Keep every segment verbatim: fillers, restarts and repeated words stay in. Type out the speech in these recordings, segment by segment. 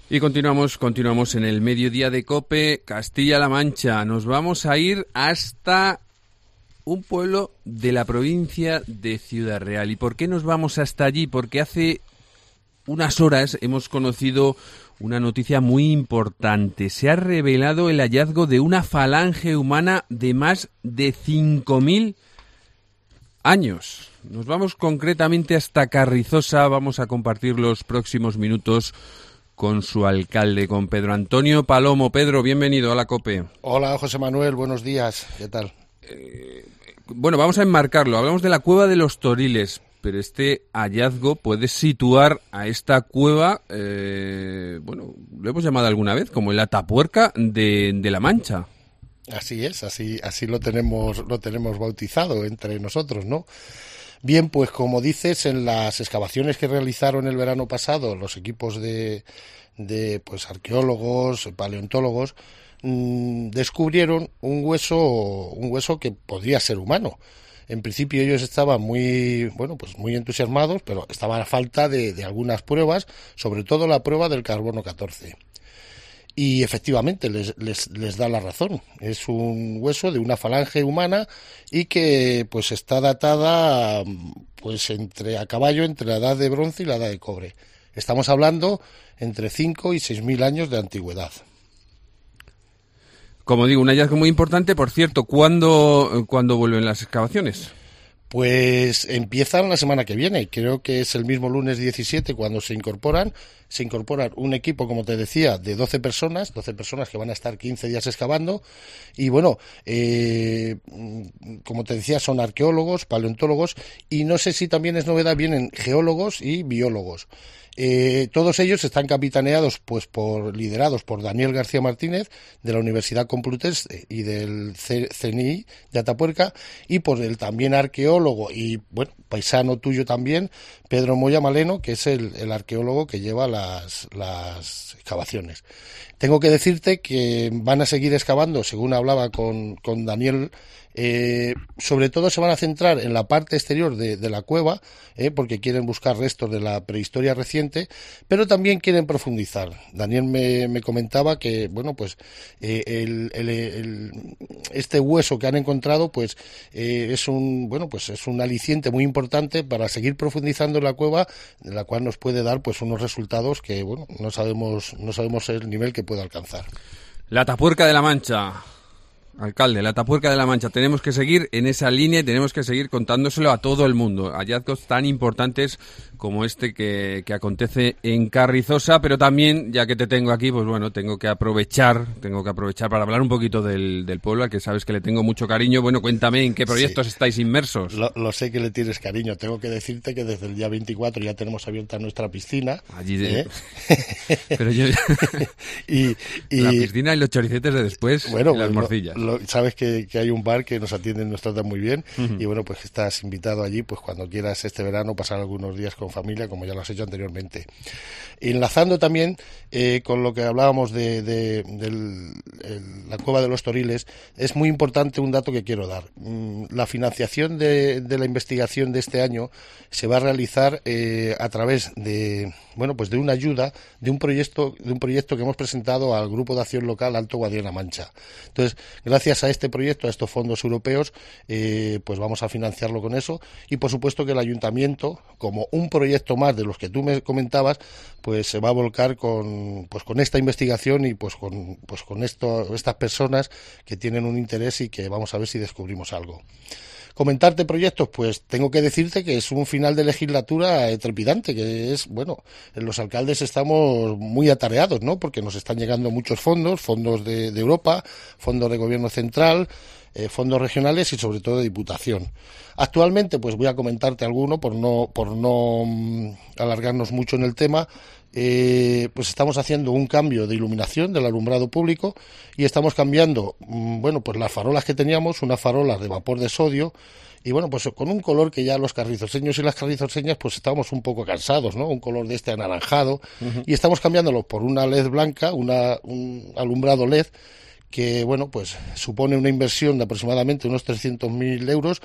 Y continuamos, continuamos en el mediodía de COPE, Castilla-La Mancha. Nos vamos a ir hasta un pueblo de la provincia de Ciudad Real. ¿Y por qué nos vamos hasta allí? Porque hace unas horas hemos conocido una noticia muy importante. Se ha revelado el hallazgo de una falange humana de más de cinco mil años. Nos vamos concretamente hasta Carrizosa. Vamos a compartir los próximos minutos con su alcalde, con Pedro Antonio Palomo. Pedro, bienvenido a la COPE. Hola, José Manuel, buenos días. ¿Qué tal? Eh, bueno, vamos a enmarcarlo. Hablamos de la Cueva de los Toriles, pero este hallazgo puede situar a esta cueva, eh, bueno, lo hemos llamado alguna vez como el Atapuerca de, de La Mancha. Así es, así, así lo tenemos, lo tenemos bautizado entre nosotros, ¿no? Bien, pues como dices, en las excavaciones que realizaron el verano pasado los equipos de, de pues arqueólogos, paleontólogos, mmm, descubrieron un hueso, un hueso que podría ser humano. En principio ellos estaban muy, bueno, pues muy entusiasmados, pero estaba a falta de, de algunas pruebas, sobre todo la prueba del carbono catorce. Y efectivamente les, les, les da la razón. Es un hueso de una falange humana y que pues está datada pues entre a caballo entre la edad de bronce y la edad de cobre. Estamos hablando entre cinco y seis mil años de antigüedad. Como digo, un hallazgo muy importante. Por cierto, ¿cuándo, ¿cuándo vuelven las excavaciones? Pues empiezan la semana que viene, creo que es el mismo lunes diecisiete cuando se incorporan, se incorporan un equipo, como te decía, de doce personas, doce personas que van a estar quince días excavando, y bueno, eh, como te decía, son arqueólogos, paleontólogos, y no sé si también es novedad, vienen geólogos y biólogos. Eh, todos ellos están capitaneados, pues por liderados por Daniel García Martínez de la Universidad Complutense y del C N I de Atapuerca, y por el también arqueólogo y bueno paisano tuyo también, Pedro Moya Maleno, que es el, el arqueólogo que lleva las, las excavaciones. Tengo que decirte que van a seguir excavando, según hablaba con, con Daniel. Eh, sobre todo se van a centrar en la parte exterior de, de la cueva, eh, porque quieren buscar restos de la prehistoria reciente, pero también quieren profundizar. Daniel me, me comentaba que, bueno, pues eh, el, el, el, este hueso que han encontrado, pues eh, es un, bueno, pues es un aliciente muy importante para seguir profundizando en la cueva, de la cual nos puede dar, pues, unos resultados que, bueno, no sabemos, no sabemos el nivel que puede alcanzar. La Atapuerca de La Mancha. Alcalde, la Atapuerca de La Mancha, tenemos que seguir en esa línea y tenemos que seguir contándoselo a todo el mundo. Hallazgos tan importantes como este que, que acontece en Carrizosa, pero también, ya que te tengo aquí, pues bueno, tengo que aprovechar, tengo que aprovechar para hablar un poquito del, del pueblo, al que sabes que le tengo mucho cariño. Bueno, cuéntame, ¿en qué proyectos sí. estáis inmersos? Lo, lo sé que le tienes cariño. Tengo que decirte que desde el día veinticuatro ya tenemos abierta nuestra piscina. Allí de... ¿eh? Pero yo... y, y... La piscina y los choricetes de después, bueno, y las morcillas. Lo, lo, sabes que, que hay un bar que nos atiende y nos trata muy bien, uh-huh. Y bueno, pues estás invitado allí, pues cuando quieras este verano pasar algunos días con familia, como ya lo has hecho anteriormente. Enlazando también eh, con lo que hablábamos de, de, de el, el, la Cueva de los Toriles, es muy importante un dato que quiero dar. Mm, la financiación de, de la investigación de este año se va a realizar eh, a través de, bueno, pues de una ayuda de un proyecto, de un proyecto que hemos presentado al Grupo de Acción Local Alto Guadiana Mancha. Entonces, gracias a este proyecto, a estos fondos europeos, eh, pues vamos a financiarlo con eso, y por supuesto que el ayuntamiento, como un proyecto más de los que tú me comentabas, pues se va a volcar con, pues con esta investigación y pues con, pues con esto, estas personas que tienen un interés y que vamos a ver si descubrimos algo. Comentarte proyectos, pues tengo que decirte que es un final de legislatura trepidante, que es, bueno, los alcaldes estamos muy atareados, ¿no? Porque nos están llegando muchos fondos, fondos de, de Europa, fondos de gobierno central, eh, fondos regionales y sobre todo de Diputación. Actualmente, pues voy a comentarte alguno por no, por no um, alargarnos mucho en el tema. Eh, pues estamos haciendo un cambio de iluminación del alumbrado público y estamos cambiando, bueno, pues las farolas que teníamos, unas farolas de vapor de sodio, y bueno, pues con un color que ya los carrizoseños y las carrizoseñas pues estábamos un poco cansados, ¿no? Un color de este anaranjado, uh-huh. Y estamos cambiándolo por una L E D blanca, una, un alumbrado L E D que bueno, pues supone una inversión de aproximadamente unos trescientos mil euros,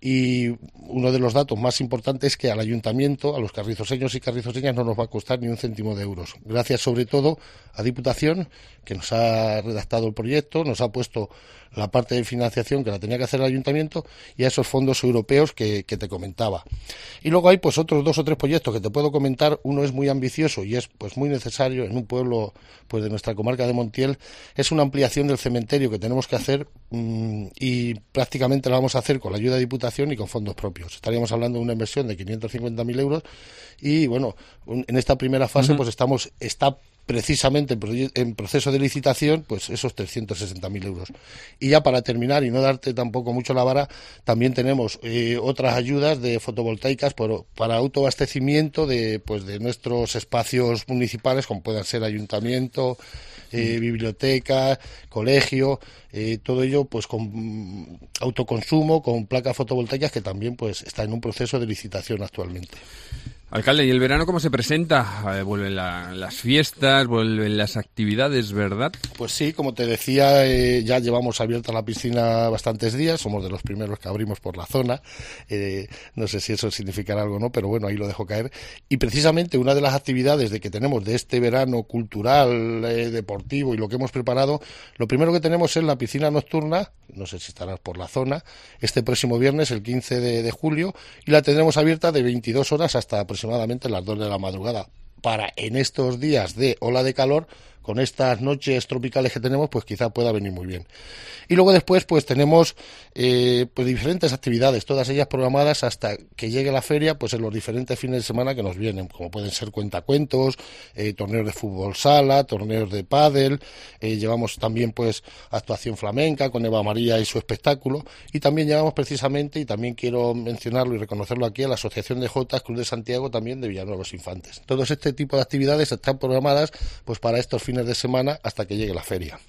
y uno de los datos más importantes es que al ayuntamiento, a los carrizoseños y carrizoseñas, no nos va a costar ni un céntimo de euros, gracias sobre todo a Diputación, que nos ha redactado el proyecto, nos ha puesto la parte de financiación que la tenía que hacer el ayuntamiento, y a esos fondos europeos que, que te comentaba. Y luego hay pues otros dos o tres proyectos que te puedo comentar. Uno es muy ambicioso y es pues muy necesario en un pueblo pues de nuestra comarca de Montiel. Es una ampliación del cementerio que tenemos que hacer, mmm, y prácticamente la vamos a hacer con la ayuda de Diputación y con fondos propios. Estaríamos hablando de una inversión de quinientos cincuenta mil euros, y bueno, en esta primera fase uh-huh. pues estamos está precisamente en proceso de licitación pues esos trescientos sesenta mil euros. Y ya para terminar y no darte tampoco mucho la vara, también tenemos eh, otras ayudas de fotovoltaicas por, para autoabastecimiento de pues de nuestros espacios municipales, como puedan ser ayuntamiento, eh, mm. biblioteca, colegio, eh, todo ello pues con autoconsumo, con placas fotovoltaicas, que también pues está en un proceso de licitación actualmente. Alcalde, ¿y el verano cómo se presenta? Eh, vuelven la, las fiestas, vuelven las actividades, ¿verdad? Pues sí, como te decía, eh, ya llevamos abierta la piscina bastantes días, somos de los primeros que abrimos por la zona, eh, no sé si eso significará algo o no, pero bueno, ahí lo dejo caer. Y precisamente una de las actividades de que tenemos de este verano cultural, eh, deportivo y lo que hemos preparado, lo primero que tenemos es la piscina nocturna, no sé si estarás por la zona, este próximo viernes, el quince de julio, y la tendremos abierta de veintidós horas hasta aproximadamente las dos de la madrugada, para en estos días de ola de calor, con estas noches tropicales que tenemos, pues quizá pueda venir muy bien. Y luego después pues tenemos eh, pues diferentes actividades, todas ellas programadas hasta que llegue la feria, pues en los diferentes fines de semana que nos vienen, como pueden ser cuentacuentos, eh, torneos de fútbol sala, torneos de pádel, eh, llevamos también pues actuación flamenca con Eva María y su espectáculo, y también llevamos precisamente, y también quiero mencionarlo y reconocerlo aquí, a la Asociación de Jotas Cruz de Santiago, también de Villanuevos Infantes. Todos este tipo de actividades están programadas pues para estos fines de semana hasta que llegue la feria.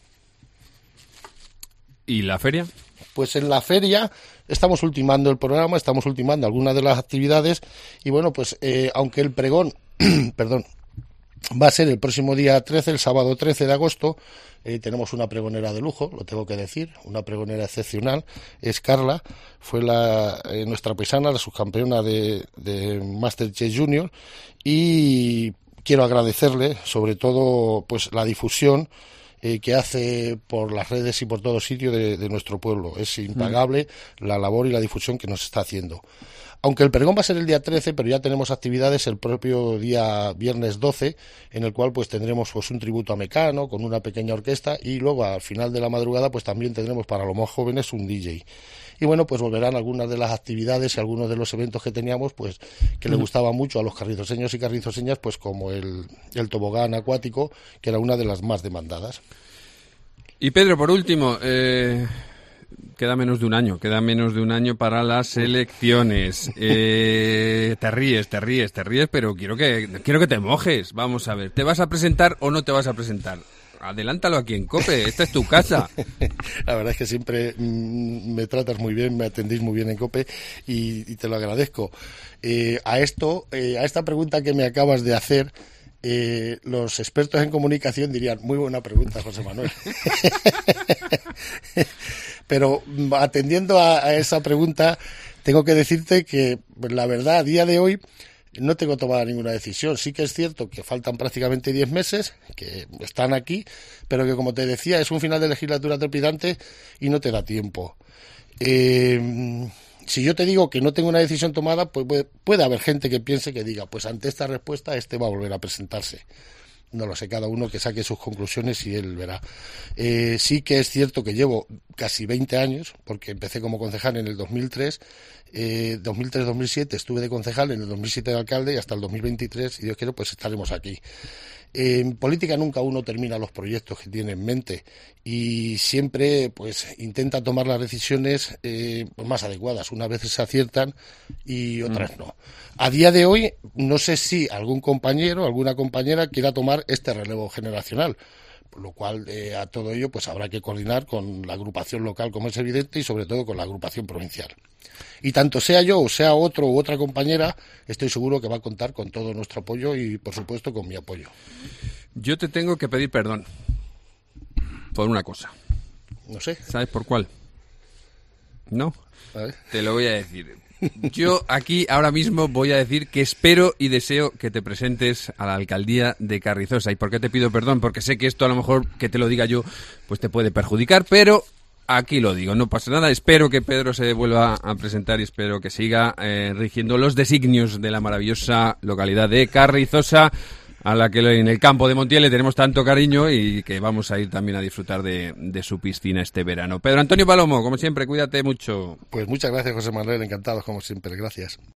¿Y la feria? Pues en la feria estamos ultimando el programa, estamos ultimando algunas de las actividades, y bueno, pues eh, aunque el pregón, perdón, va a ser el próximo día trece, el sábado trece de agosto, eh, tenemos una pregonera de lujo, lo tengo que decir, una pregonera excepcional, es Carla, fue la eh, nuestra paisana, la subcampeona de, de Masterchef Junior, y quiero agradecerle sobre todo pues la difusión Eh, que hace por las redes y por todo sitio de, de nuestro pueblo. Es impagable mm. la labor y la difusión que nos está haciendo. Aunque el pregón va a ser el día trece, pero ya tenemos actividades el propio día viernes doce, en el cual pues tendremos pues un tributo a Mecano con una pequeña orquesta, y luego al final de la madrugada pues también tendremos para los más jóvenes un D J. Y bueno, pues volverán algunas de las actividades y algunos de los eventos que teníamos, pues que mm. le gustaban mucho a los carrizoseños y carrizoseñas, pues como el, el tobogán acuático, que era una de las más demandadas. Y Pedro, por último, eh, queda menos de un año, queda menos de un año para las elecciones. Eh, te ríes, te ríes, te ríes, pero quiero que quiero que te mojes. Vamos a ver, ¿te vas a presentar o no te vas a presentar? Adelántalo aquí en COPE, esta es tu casa. La verdad es que siempre mmm, me tratas muy bien, me atendéis muy bien en COPE, y, y te lo agradezco. Eh, a esto, eh, a esta pregunta que me acabas de hacer, eh, los expertos en comunicación dirían, muy buena pregunta, José Manuel. Pero atendiendo a, a esa pregunta, tengo que decirte que la verdad, a día de hoy, no tengo tomada ninguna decisión. Sí que es cierto que faltan prácticamente diez meses, que están aquí, pero que, como te decía, es un final de legislatura trepidante y no te da tiempo. Eh, si yo te digo que no tengo una decisión tomada, pues puede, puede haber gente que piense, que diga, pues ante esta respuesta este va a volver a presentarse. No lo sé, cada uno que saque sus conclusiones y él verá. Eh, sí que es cierto que llevo casi veinte años, porque empecé como concejal en el dos mil tres, eh, dos mil tres dos mil siete estuve de concejal, en el dos mil siete de alcalde, y hasta el dos mil veintitrés, y Dios quiera, pues estaremos aquí. Eh, en política nunca uno termina los proyectos que tiene en mente, y siempre pues intenta tomar las decisiones eh, más adecuadas. Unas veces se aciertan y otras mm. no. A día de hoy no sé si algún compañero, alguna compañera quiera tomar este relevo generacional, por lo cual eh, a todo ello pues habrá que coordinar con la agrupación local, como es evidente, y sobre todo con la agrupación provincial. Y tanto sea yo o sea otro u otra compañera, estoy seguro que va a contar con todo nuestro apoyo y, por supuesto, con mi apoyo. Yo te tengo que pedir perdón. por una cosa. No sé. ¿Sabes por cuál? ¿No? A ver. Te lo voy a decir. Yo aquí ahora mismo voy a decir que espero y deseo que te presentes a la alcaldía de Carrizosa. ¿Y por qué te pido perdón? Porque sé que esto a lo mejor que te lo diga yo pues te puede perjudicar, pero aquí lo digo, no pasa nada. Espero que Pedro se vuelva a presentar y espero que siga eh, rigiendo los designios de la maravillosa localidad de Carrizosa, a la que en el campo de Montiel le tenemos tanto cariño y que vamos a ir también a disfrutar de, de su piscina este verano. Pedro Antonio Palomo, como siempre, cuídate mucho. Pues muchas gracias, José Manuel, encantado como siempre, gracias.